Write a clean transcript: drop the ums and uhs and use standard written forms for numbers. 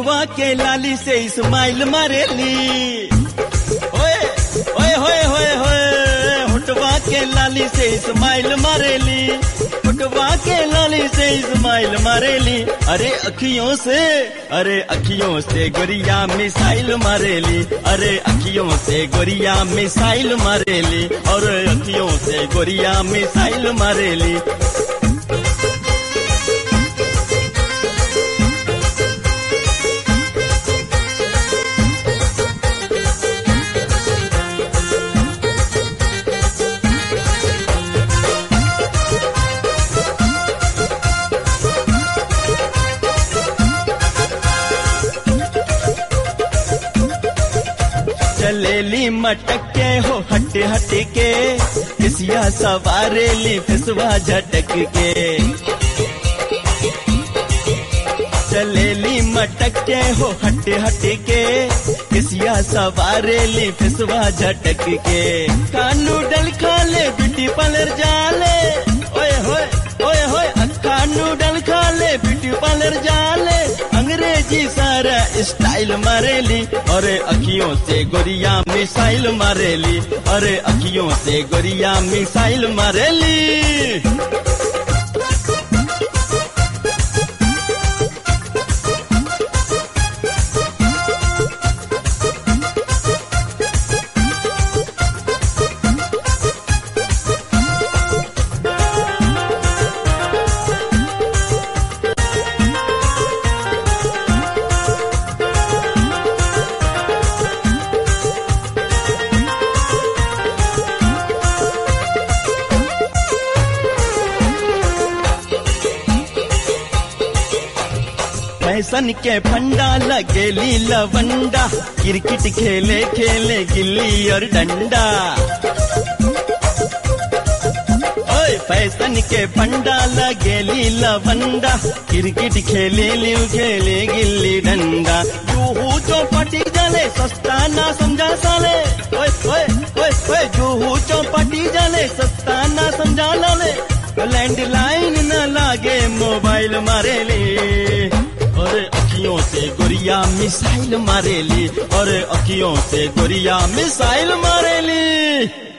होठवा के लाली से इस्माइल मारेली। ओए ओए होए होए होए, होठवा के लाली से इस्माइल मारेली, होठवा के लाली से इस्माइल मारेली। अरे अखियों से गोरिया मिसाइल मारेली, अरे अखियों से गोरिया मिसाइल मारेली, और अखियों से गोरिया मिसाइल मारेली। चलेली मटक के हो हटे हटे के, किसिया सवारेली फिसवा झटक के। चलेली मटक के हो हटे हटे के, किसिया सवारेली फिसवा झटक के। कानू डल खाले ब्यूटी पार्लर जाले, ओए होए ओए होए, कानू डल खाले ब्यूटी पार्लर जाले, अंग्रेजी सारा स्टाइल मारेली, और अखियों से गोरिया मिसाइल मारेली, और अखियों से गोरिया मिसाइल मारेली। फैशन के फंडा लगेली लवंडा, क्रिकेट खेले खेले गिल्ली और डंडा। ओए फैशन के फंडा लगेली लवंडा, क्रिकेट खेले गिल्ली डंडा। जूहू चौपाटी जाले सस्ता ना समझा साले, ओए ओए ओए ओए, जूहू चौपाटी जाले सस्ता ना समझा लाले। लैंडलाइन न लागे मोबाइल मारेली, और अखियों से गोरिया मिसाइल मारेली, और अखियों से गोरिया मिसाइल मारेली।